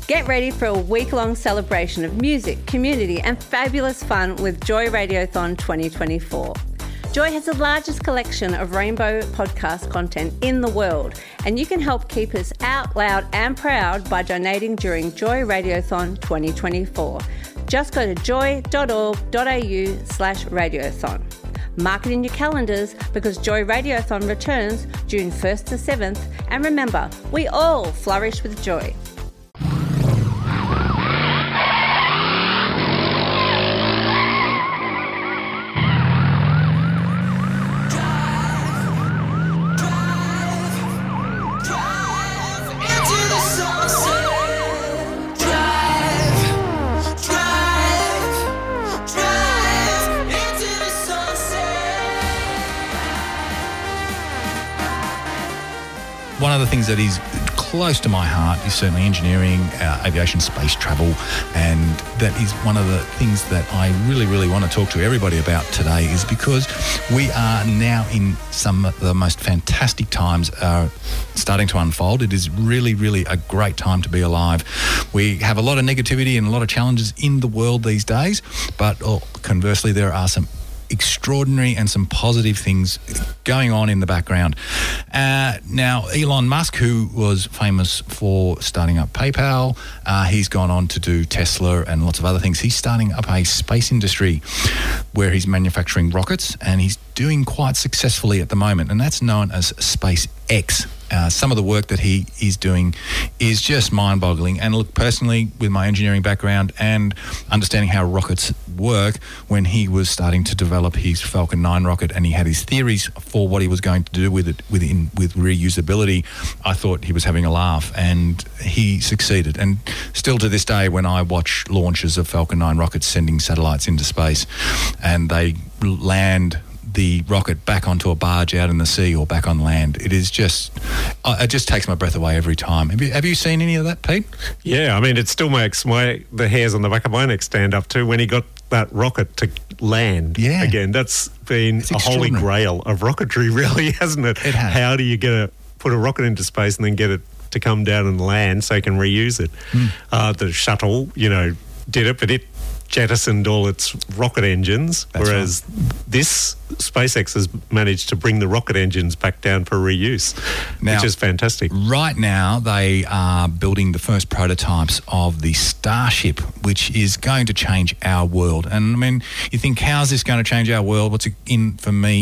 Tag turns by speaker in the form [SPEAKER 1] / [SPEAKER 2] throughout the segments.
[SPEAKER 1] Get ready for a week-long celebration of music, community and fabulous fun with Joy Radiothon 2024. Joy has the largest collection of rainbow podcast content in the world, and you can help keep us out loud and proud by donating during Joy Radiothon 2024. Just go to joy.org.au/radiothon. Mark it in your calendars because Joy Radiothon returns June 1st to 7th, and remember, we all flourish with joy.
[SPEAKER 2] One of the things that is close to my heart is certainly engineering, aviation, space travel, and that is one of the things that I really, really want to talk to everybody about today, is because we are now in some of the most fantastic times starting to unfold. It is really, really a great time to be alive. We have a lot of negativity and a lot of challenges in the world these days, but conversely, there are some extraordinary and some positive things going on in the background. Now, Elon Musk, who was famous for starting up PayPal, he's gone on to do Tesla and lots of other things. He's starting up a space industry where he's manufacturing rockets, and he's doing quite successfully at the moment, and that's known as SpaceX. Some of the work that he is doing is just mind-boggling. And look, personally, with my engineering background and understanding how rockets work, when he was starting to develop his Falcon 9 rocket and he had his theories for what he was going to do with it, with reusability, I thought he was having a laugh, and he succeeded. And still to this day, when I watch launches of Falcon 9 rockets sending satellites into space and they land the rocket back onto a barge out in the sea or back on land, it just takes my breath away every time. Have you seen any of that, Pete?
[SPEAKER 3] Yeah, I mean, it still makes the hairs on the back of my neck stand up too when he got that rocket to land again. That's been a holy grail of rocketry, really, hasn't it?
[SPEAKER 2] It has.
[SPEAKER 3] How do you put a rocket into space and then get it to come down and land so you can reuse it? The shuttle, did it, but it jettisoned all its rocket engines, whereas this SpaceX has managed to bring the rocket engines back down for reuse, which is fantastic.
[SPEAKER 2] Right now, they are building the first prototypes of the Starship, which is going to change our world. And, I mean, you think, how's this going to change our world? What's it in for me?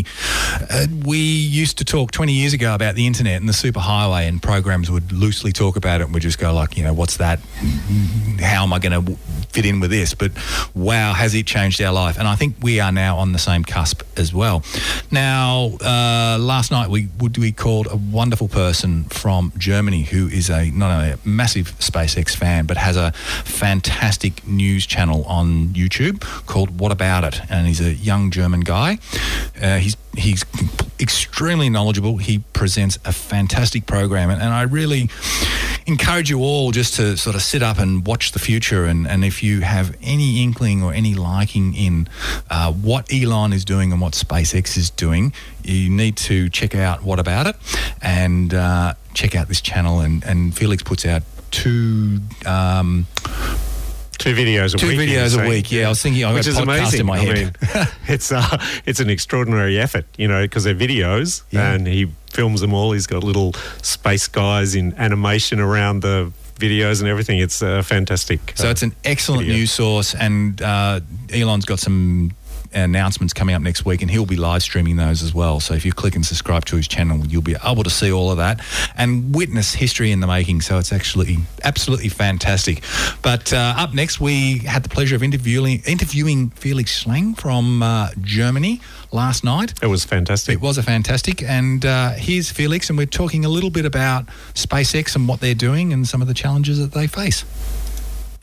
[SPEAKER 2] We used to talk 20 years ago about the internet and the superhighway, and programs would loosely talk about it, and we'd just go like, what's that? How am I going to fit in with this? But wow, has it changed our life? And I think we are now on the same cusp as well. Now, last night we called a wonderful person from Germany who is not only a massive SpaceX fan, but has a fantastic news channel on YouTube called What About It? And he's a young German guy. He's extremely knowledgeable. He presents a fantastic program, and I really encourage you all just to sort of sit up and watch the future, and if you have any inkling or any liking in what Elon is doing and what SpaceX is doing, you need to check out What About It and check out this channel, and Felix puts out two videos a week. Yeah, I was thinking, I've got a podcast in my head.
[SPEAKER 3] I mean, it's an extraordinary effort, because they're videos, and he films them all. He's got little space guys in animation around the videos and everything. It's fantastic.
[SPEAKER 2] So it's an excellent news source, and Elon's got some announcements coming up next week, and he'll be live streaming those as well. So if you click and subscribe to his channel, you'll be able to see all of that and witness history in the making. So it's actually absolutely fantastic. But up next, we had the pleasure of interviewing Felix Schlang from Germany last night.
[SPEAKER 3] It was fantastic.
[SPEAKER 2] It was a fantastic. And here's Felix, and we're talking a little bit about SpaceX and what they're doing and some of the challenges that they face.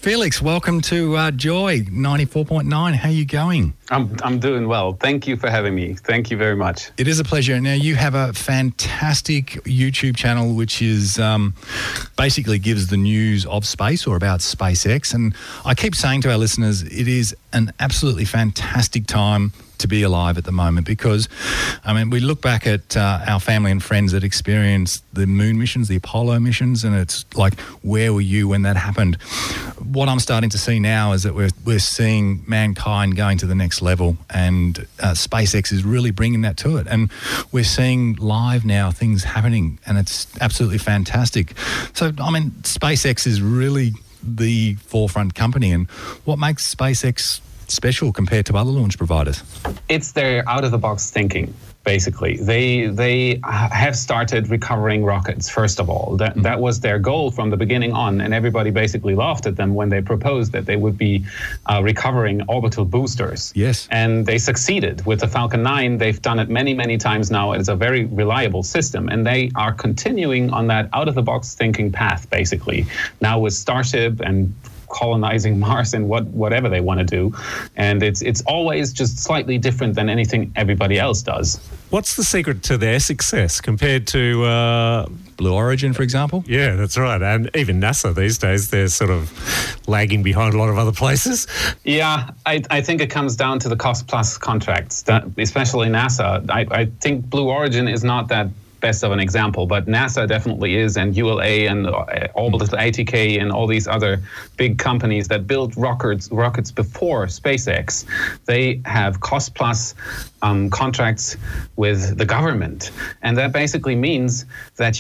[SPEAKER 2] Felix, welcome to Joy 94.9. How are you going?
[SPEAKER 4] I'm doing well. Thank you for having me. Thank you very much.
[SPEAKER 2] It is a pleasure. Now, you have a fantastic YouTube channel which is basically gives the news of space or about SpaceX. And I keep saying to our listeners, it is an absolutely fantastic time to be alive at the moment because, I mean, we look back at our family and friends that experienced the moon missions, the Apollo missions, and it's like, where were you when that happened? What I'm starting to see now is that we're seeing mankind going to the next level, and SpaceX is really bringing that to it. And we're seeing live now things happening, and it's absolutely fantastic. So, I mean, SpaceX is really the forefront company, and what makes SpaceX special compared to other launch providers?
[SPEAKER 4] It's their out-of-the-box thinking, basically. They have started recovering rockets, first of all. That was their goal from the beginning on, and everybody basically laughed at them when they proposed that they would be recovering orbital boosters.
[SPEAKER 2] Yes.
[SPEAKER 4] And they succeeded. With the Falcon 9, they've done it many, many times now. It's a very reliable system, and they are continuing on that out-of-the-box thinking path, basically. Now with Starship and colonizing Mars and whatever they want to do, and it's always just slightly different than anything everybody else does.
[SPEAKER 3] What's the secret to their success compared to
[SPEAKER 2] Blue Origin, for example?
[SPEAKER 3] Yeah, that's right. And even NASA these days, they're sort of lagging behind a lot of other places.
[SPEAKER 4] Yeah, I think it comes down to the cost-plus contracts, especially NASA. I think Blue Origin is not that best of an example, but NASA definitely is, and ULA and Orbital ATK and all these other big companies that build rockets before SpaceX, they have cost-plus contracts with the government, and that basically means that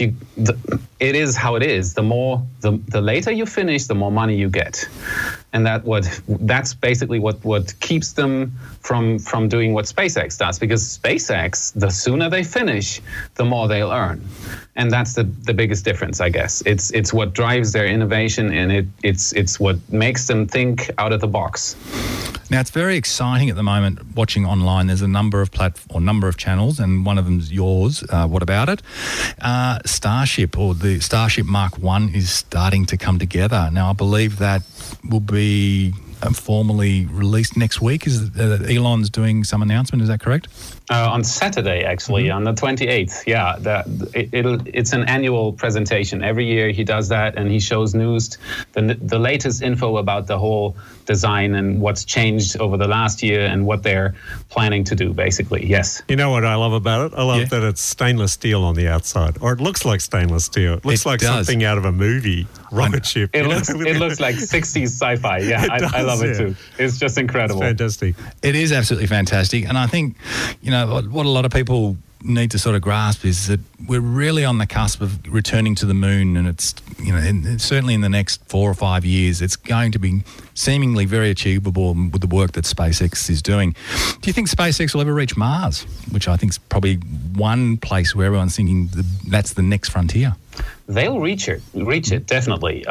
[SPEAKER 4] it is how it is. The later you finish, the more money you get, and that's basically what keeps them from doing what SpaceX does. Because SpaceX, the sooner they finish, the more they'll earn, and that's the biggest difference, I guess. It's what drives their innovation, and it's what makes them think out of the box.
[SPEAKER 2] Now, it's very exciting at the moment watching online. There's a number of number of channels, and one of them's yours. What about it? Starship, or the Starship Mark 1 is starting to come together. Now, I believe that will be formally released next week. Is Elon's doing some announcement? Is that correct?
[SPEAKER 4] On Saturday, actually, on the 28th. Yeah, it's an annual presentation. Every year he does that, and he shows news, the latest info about the whole design and what's changed over the last year and what they're planning to do, basically. Yes.
[SPEAKER 3] You know what I love about it? I love that it's stainless steel on the outside, or it looks like stainless steel. It looks like something out of a movie, rocket ship.
[SPEAKER 4] It looks like 60s sci-fi. Yeah, I love it too. It's just incredible.
[SPEAKER 3] It's fantastic.
[SPEAKER 2] It is absolutely fantastic. And I think, what a lot of people need to sort of grasp is that we're really on the cusp of returning to the moon, and it's, certainly in the next 4 or 5 years, it's going to be seemingly very achievable with the work that SpaceX is doing. Do you think SpaceX will ever reach Mars, which I think is probably one place where everyone's thinking that's the next frontier?
[SPEAKER 4] They'll reach it, definitely.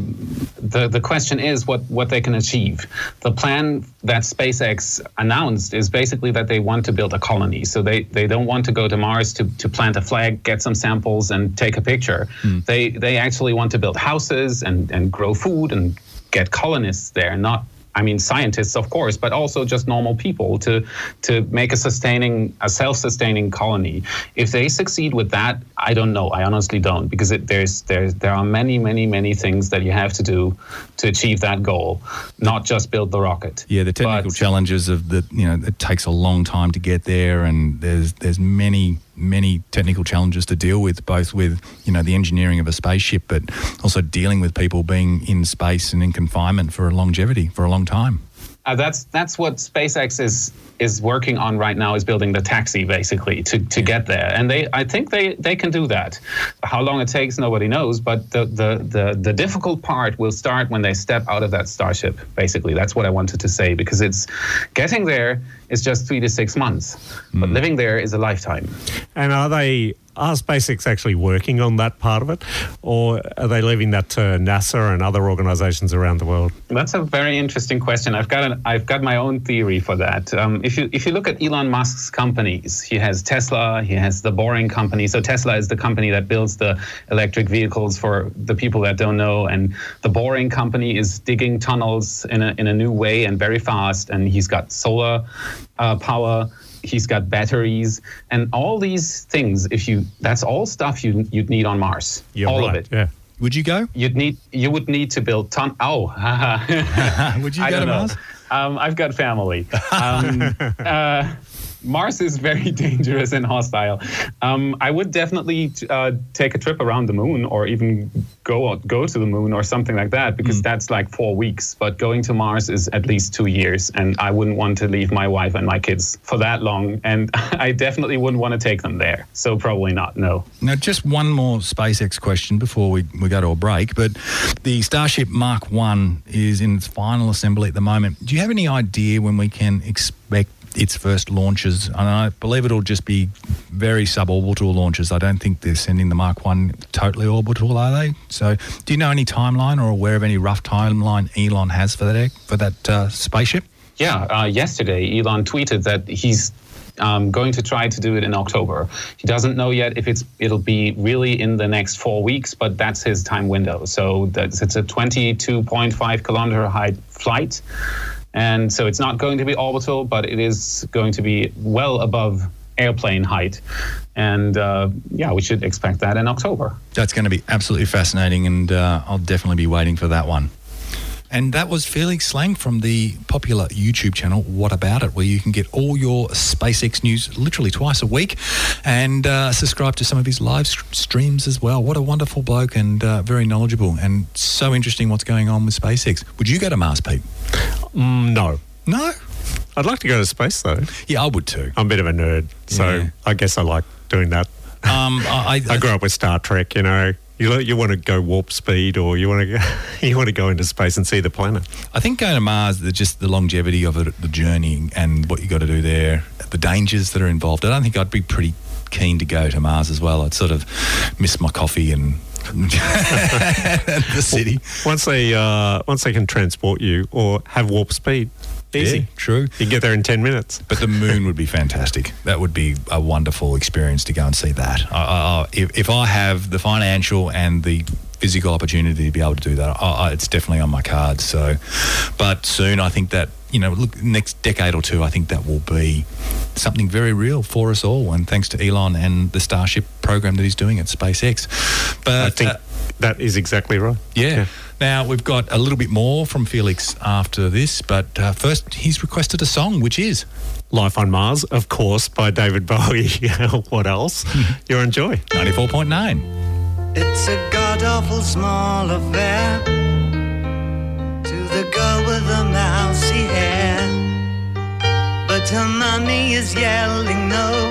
[SPEAKER 4] The question is what they can achieve. The plan that SpaceX announced is basically that they want to build a colony. So they don't want to go to Mars to plant a flag, get some samples, and take a picture. They actually want to build houses and grow food and get colonists there, not scientists, of course, but also just normal people to make a self-sustaining colony. If they succeed with that, I don't know. I honestly don't, because there are many, many, many things that you have to do to achieve that goal, not just build the rocket.
[SPEAKER 2] Yeah, the technical challenges of it takes a long time to get there, and there's many technical challenges to deal with, both with the engineering of a spaceship, but also dealing with people being in space and in confinement for a long time.
[SPEAKER 4] That's what SpaceX is working on right now, is building the taxi, basically, to get there. And I think they can do that. How long it takes, nobody knows, but the difficult part will start when they step out of that Starship, basically. That's what I wanted to say, because it's getting there is just 3 to 6 months, but living there is a lifetime.
[SPEAKER 3] And are they Are SpaceX actually working on that part of it, or are they leaving that to NASA and other organizations around the world?
[SPEAKER 4] That's a very interesting question. I've got my own theory for that. If you look at Elon Musk's companies, he has Tesla, he has the Boring Company. So Tesla is the company that builds the electric vehicles for the people that don't know, and the Boring Company is digging tunnels in a new way and very fast. And he's got solar power. He's got batteries and all these things. That's all stuff you'd need on Mars. All of it.
[SPEAKER 3] Yeah.
[SPEAKER 2] Would you go?
[SPEAKER 4] You would need to build
[SPEAKER 2] Would you go to Mars?
[SPEAKER 4] I've got family. Mars is very dangerous and hostile. I would definitely take a trip around the moon, or even go to the moon or something like that, because that's like 4 weeks. But going to Mars is at least 2 years, and I wouldn't want to leave my wife and my kids for that long. And I definitely wouldn't want to take them there. So probably not, no.
[SPEAKER 2] Now, just one more SpaceX question before we go to a break. But the Starship Mark 1 is in its final assembly at the moment. Do you have any idea when we can expect its first launches? And I believe it'll just be very suborbital launches. I don't think they're sending the Mark 1 totally orbital, are they? So do you know any timeline or aware of any rough timeline Elon has for that spaceship?
[SPEAKER 4] Yeah, yesterday Elon tweeted that he's going to try to do it in October. He doesn't know yet if it'll be really in the next 4 weeks, but that's his time window. So it's a 22.5 kilometer height flight. And so it's not going to be orbital, but it is going to be well above airplane height. And we should expect that in October.
[SPEAKER 2] That's going to be absolutely fascinating, and I'll definitely be waiting for that one. And that was Felix Slang from the popular YouTube channel What About It, where you can get all your SpaceX news literally twice a week, and subscribe to some of his live streams as well. What a wonderful bloke, and very knowledgeable, and so interesting what's going on with SpaceX. Would you go to Mars, Pete?
[SPEAKER 3] No.
[SPEAKER 2] No?
[SPEAKER 3] I'd like to go to space, though.
[SPEAKER 2] Yeah, I would too.
[SPEAKER 3] I'm a bit of a nerd, so I guess I like doing that. I grew up with Star Trek, you know. You want to go warp speed, or you want to go into space and see the planet.
[SPEAKER 2] I think going to Mars, just the longevity of it, the journey, and what you got to do there, the dangers that are involved. I don't think I'd be pretty keen to go to Mars as well. I'd sort of miss my coffee and the city.
[SPEAKER 3] Once they can transport you or have warp speed. Easy.
[SPEAKER 2] Yeah, true.
[SPEAKER 3] You can get there in 10 minutes.
[SPEAKER 2] But the moon would be fantastic. That would be a wonderful experience to go and see that. If I have the financial and the physical opportunity to be able to do that, it's definitely on my cards. So, but soon I think that, next decade or two, I think that will be something very real for us all. And thanks to Elon and the Starship program that he's doing at SpaceX. But
[SPEAKER 3] I think that is exactly right.
[SPEAKER 2] Yeah. Now, we've got a little bit more from Felix after this, but first he's requested a song, which is
[SPEAKER 3] Life on Mars, of course, by David Bowie. What else? You're on Joy.
[SPEAKER 2] 94.9.
[SPEAKER 5] It's a god-awful small affair to the girl with the mousy hair, but her mummy is yelling no,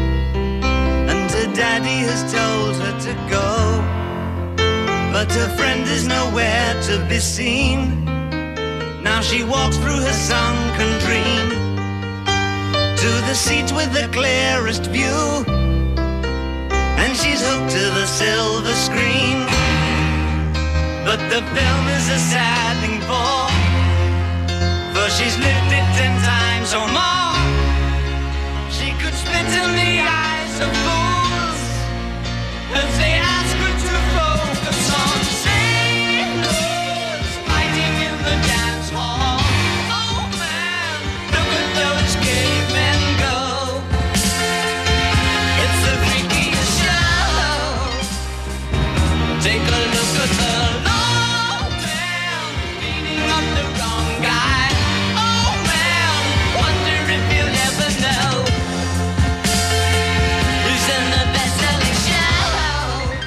[SPEAKER 5] and her daddy has told her to go. But her friend is nowhere to be seen. Now she walks through her sunken dream to the seat with the clearest view, and she's hooked to the silver screen. But the film is a sad thing for she's lived it 10 times or more. She could spit in the eyes of fools as they ask her to focus on sailors fighting in the dance hall. Oh man, look at those cavemen go. It's the freakiest show. Take a look at the low man beating up the wrong guy. Oh man, wonder if you'll ever know who's in the best-selling show.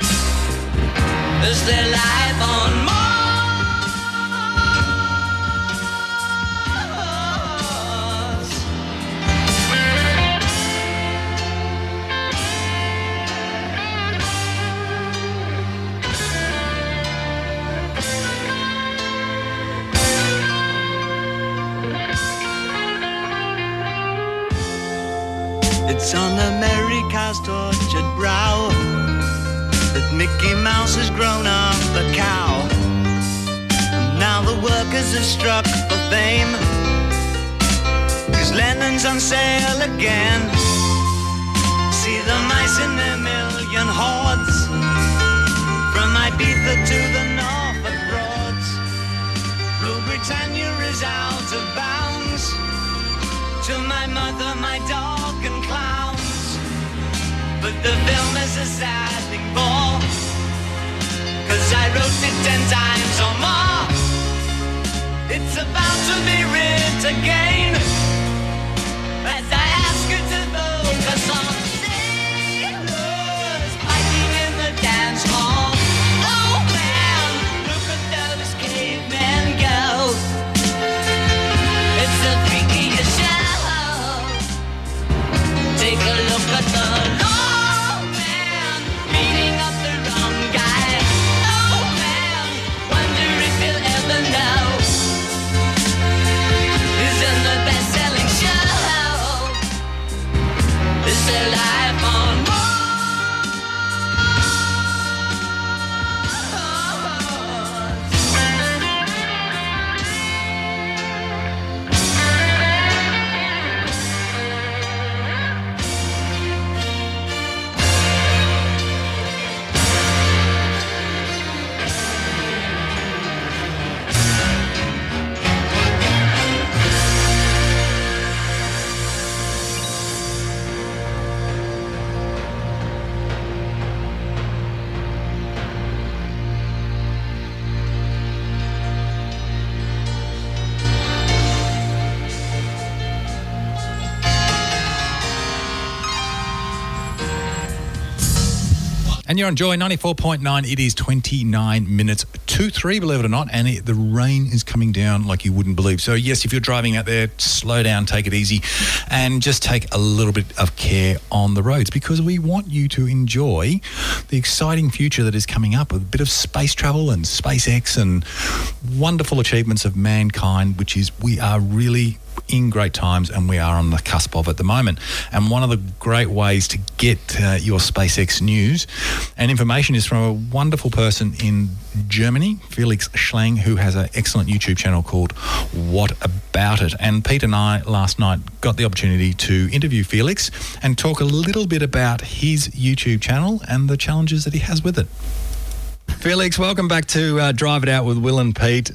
[SPEAKER 5] It's on America's tortured brow that Mickey Mouse has grown up a cow. And now the workers have struck for fame, 'cause Lennon's on sale again. See the mice in their million hordes, from Ibiza to the Norfolk Broads. Rule Britannia is out of bounds, to my mother, my dog and clowns. But the film is a sad thing more, 'cause I wrote it 10 times or more. It's about to be writ again, as I ask you to focus on sailors fighting in the dance hall. Oh man, look at those cavemen go. It's the freakiest show. Take a look at the lawman beating up the wrong guy. Oh man, wonder if you'll ever know who's in the best-selling show. Is there life on Mars?
[SPEAKER 2] And you're on Joy 94.9. It is 29 minutes to 3, believe it or not, and the rain is coming down like you wouldn't believe. So, yes, if you're driving out there, slow down, take it easy, and just take a little bit of care on the roads, because we want you to enjoy the exciting future that is coming up with a bit of space travel and SpaceX and wonderful achievements of mankind, which is we are really in great times, and we are on the cusp of at the moment. And one of the great ways to get your SpaceX news and information is from a wonderful person in Germany, Felix Schlang, who has an excellent YouTube channel called What About It. And Pete and I last night got the opportunity to interview Felix and talk a little bit about his YouTube channel and the challenges that he has with it. Felix, welcome back to Drive It Out with Will and Pete.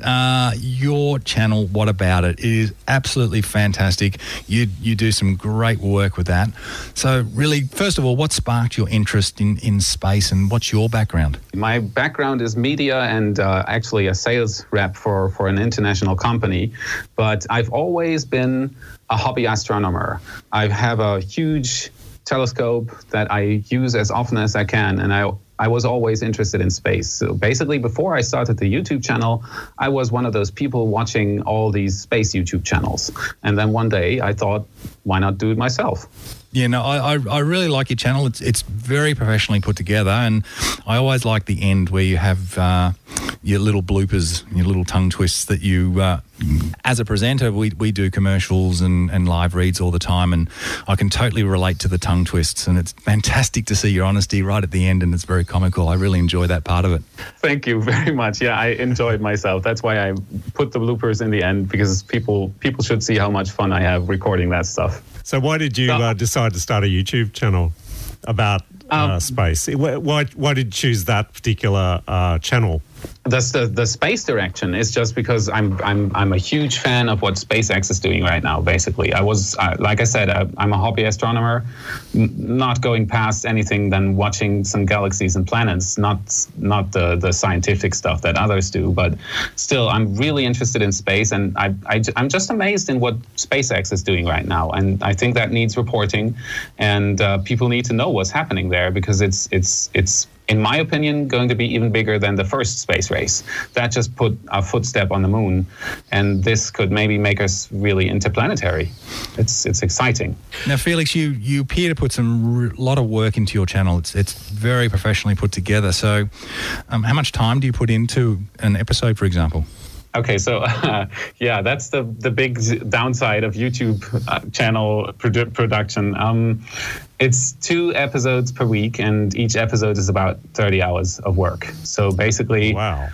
[SPEAKER 2] Your channel, What About It, is absolutely fantastic. You do some great work with that. So really, first of all, what sparked your interest in space, and what's your background?
[SPEAKER 4] My background is media and actually a sales rep for an international company, but I've always been a hobby astronomer. I have a huge telescope that I use as often as I can, and I was always interested in space. So basically, before I started the YouTube channel, I was one of those people watching all these space YouTube channels. And then one day I thought, why not do it myself?
[SPEAKER 2] Yeah, no, I really like your channel. It's very professionally put together, and I always like the end where you have your little bloopers, your little tongue twists that you, as a presenter, we do commercials and live reads all the time, and I can totally relate to the tongue twists, and it's fantastic to see your honesty right at the end, and it's very comical. I really enjoy that part of it.
[SPEAKER 4] Thank you very much. Yeah, I enjoyed myself. That's why I put the bloopers in the end, because people should see how much fun I have recording that stuff.
[SPEAKER 3] So why did you decide to start a YouTube channel about space? Why did you choose that particular channel?
[SPEAKER 4] That's the space direction. It's just because I'm a huge fan of what SpaceX is doing right now. Basically, I was like I said, I'm a hobby astronomer, not going past anything than watching some galaxies and planets, not the scientific stuff that others do. But still, I'm really interested in space, and I'm just amazed in what SpaceX is doing right now. And I think that needs reporting, and people need to know what's happening there, because it's in my opinion, going to be even bigger than the first space race. That just put a footstep on the moon, and this could maybe make us really interplanetary. It's exciting.
[SPEAKER 2] Now, Felix, you appear to put a lot of work into your channel. It's very professionally put together. So how much time do you put into an episode, for example?
[SPEAKER 4] Okay, so yeah, that's the big downside of YouTube channel production. It's 2 episodes per week, and each episode is about 30 hours of work. So basically,
[SPEAKER 3] Wow.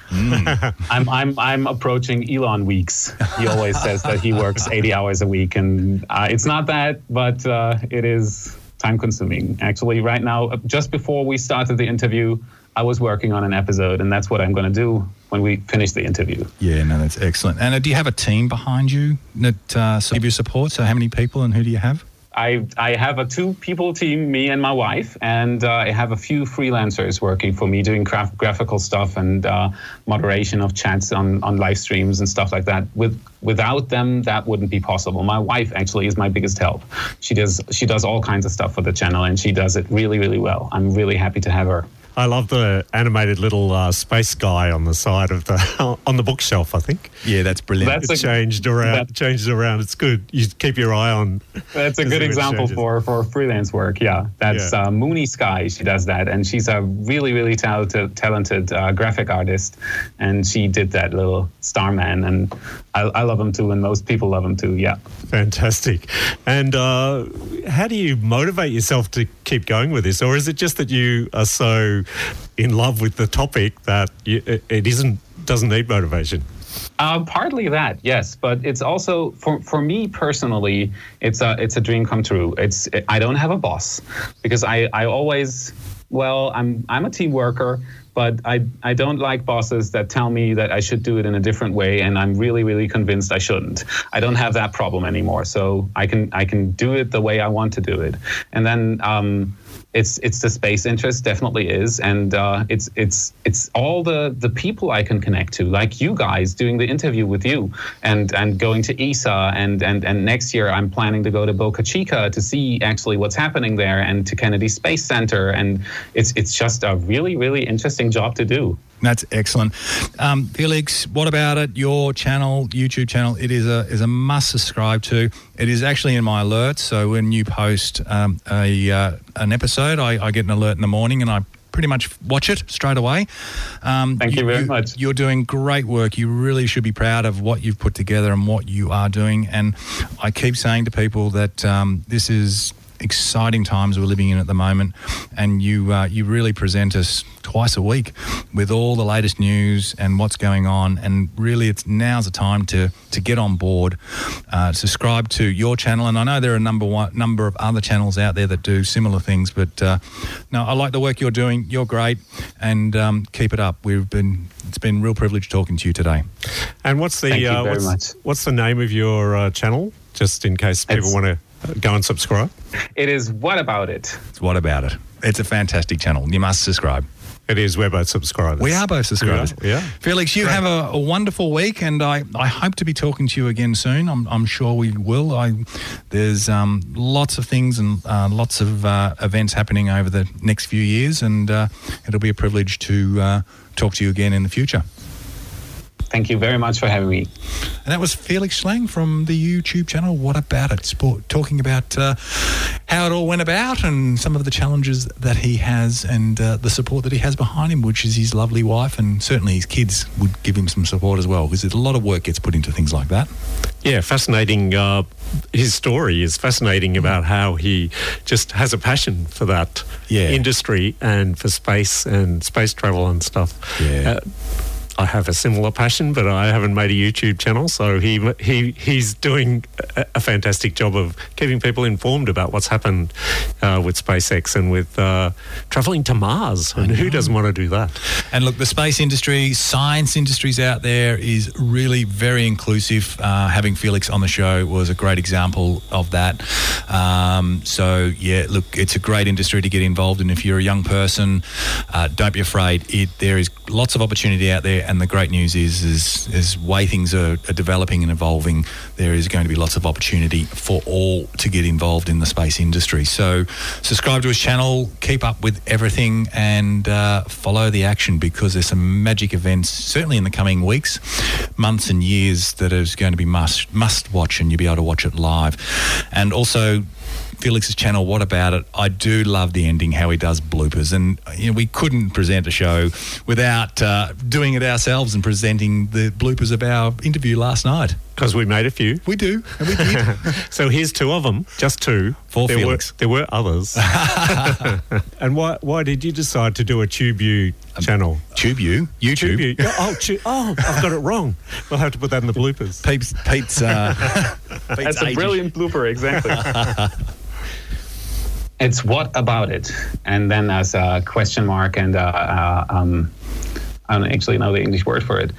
[SPEAKER 4] I'm approaching Elon weeks. He always says that he works 80 hours a week, and it's not that, but it is time-consuming. Actually, right now, just before we started the interview, I was working on an episode, and that's what I'm going to do when we finish the interview.
[SPEAKER 2] Yeah, no, that's excellent. And do you have a team behind you that give you support? So how many people and who do you have?
[SPEAKER 4] I have a 2-people team, me and my wife, and I have a few freelancers working for me doing graphical stuff and moderation of chats on live streams and stuff like that. Without them, that wouldn't be possible. My wife actually is my biggest help. She does all kinds of stuff for the channel, and she does it really, really well. I'm really happy to have her.
[SPEAKER 3] I love the animated little space guy on the side of on the bookshelf, I think.
[SPEAKER 2] Yeah, that's brilliant.
[SPEAKER 3] It changed around. It's good. You keep your eye on.
[SPEAKER 4] That's a good example for freelance work. Yeah, that's Mooney Sky. She does that, and she's a really, really talented graphic artist, and she did that little Starman, and I love him too, and most people love him too. Yeah,
[SPEAKER 3] fantastic. And how do you motivate yourself to keep going with this, or is it just that you are so in love with the topic that it doesn't need motivation?
[SPEAKER 4] Partly that, yes, but it's also for me personally, it's a dream come true. I don't have a boss because I always, I'm a team worker, but I don't like bosses that tell me that I should do it in a different way, and I'm really, really convinced I shouldn't. I don't have that problem anymore, so I can do it the way I want to do it. And then it's the space interest, definitely is, and it's all the people I can connect to, like you guys doing the interview with you, and going to ESA, and next year I'm planning to go to Boca Chica to see actually what's happening there, and to Kennedy Space Center, and it's just a really, really interesting job to do.
[SPEAKER 2] That's excellent. Felix, what about it? Your channel, YouTube channel, it is a must subscribe to. It is actually in my alerts. So when you post an episode, I get an alert in the morning, and I pretty much watch it straight away.
[SPEAKER 4] Thank you very much.
[SPEAKER 2] You're doing great work. You really should be proud of what you've put together and what you are doing. And I keep saying to people that this is exciting times we're living in at the moment, and you really present us twice a week with all the latest news and what's going on, and really now's the time to get on board, subscribe to your channel. And I know there are a number of other channels out there that do similar things, but no, I like the work you're doing. You're great, and keep it up. It's been a real privilege talking to you today.
[SPEAKER 3] And what's the
[SPEAKER 4] Thank you very much.
[SPEAKER 3] What's the name of your channel, just in case people want to go and subscribe?
[SPEAKER 4] It is What About It.
[SPEAKER 2] It's What About It. It's a fantastic channel. You must subscribe.
[SPEAKER 3] It is. We're both subscribers.
[SPEAKER 2] We are both subscribers.
[SPEAKER 3] Yeah.
[SPEAKER 2] Felix, you have a wonderful week, and I hope to be talking to you again soon. I'm sure we will. There's lots of things and lots of events happening over the next few years, and it'll be a privilege to talk to you again in the future.
[SPEAKER 4] Thank you very much for having me.
[SPEAKER 2] And that was Felix Schlang from the YouTube channel What About It, talking about how it all went about and some of the challenges that he has, and the support that he has behind him, which is his lovely wife, and certainly his kids would give him some support as well, because a lot of work gets put into things like that.
[SPEAKER 3] Yeah, fascinating. His story is fascinating about how he just has a passion for that industry and for space and space travel and stuff.
[SPEAKER 2] Yeah.
[SPEAKER 3] I have a similar passion, but I haven't made a YouTube channel, so he's doing a fantastic job of keeping people informed about what's happened with SpaceX and with travelling to Mars. And who doesn't want to do that? And
[SPEAKER 2] look, the space industry, science industries out there is really very inclusive. Having Felix on the show was a great example of that. So, yeah, look, it's a great industry to get involved in. If you're a young person, don't be afraid. There is lots of opportunity out there. And the great news is way things are developing and evolving, there is going to be lots of opportunity for all to get involved in the space industry. So subscribe to his channel, keep up with everything, and follow the action, because there's some magic events, certainly in the coming weeks, months and years, that is going to be must watch, and you'll be able to watch it live. And also, Felix's channel, What About It, I do love the ending, how he does bloopers. And we couldn't present a show without doing it ourselves and presenting the bloopers of our interview last night.
[SPEAKER 3] Because we made a few.
[SPEAKER 2] We do, and we did.
[SPEAKER 3] So here's 2 of them, just 2.
[SPEAKER 2] For Felix.
[SPEAKER 3] There were others. And why did you decide to do a TubeU channel?
[SPEAKER 2] TubeU? YouTube?
[SPEAKER 3] Oh, I've got it wrong. We'll have to put that in the bloopers.
[SPEAKER 2] Pete's
[SPEAKER 4] That's a brilliant blooper, exactly. It's What About It? And then there's a question mark and I don't actually know the English word for it.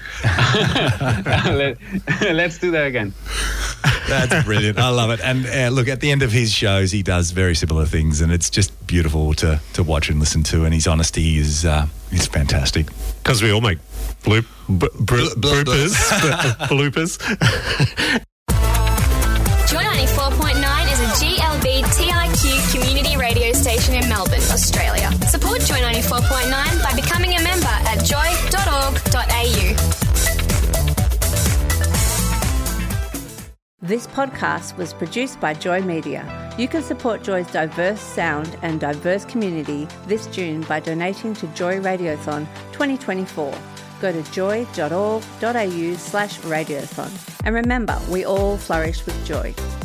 [SPEAKER 4] Let's do that again.
[SPEAKER 2] That's brilliant. I love it. And look, at the end of his shows, he does very similar things, and it's just beautiful to watch and listen to. And his honesty is fantastic.
[SPEAKER 3] Because we all make bloopers.
[SPEAKER 6] Joy 94.9 is a GLBTIQ community radio station in Melbourne, Australia. Support Joy 94.9 by becoming a member at joy.org.au.
[SPEAKER 1] This podcast was produced by Joy Media. You can support Joy's diverse sound and diverse community this June by donating to Joy Radiothon 2024. Go to joy.org.au/radiothon. And remember, we all flourish with joy.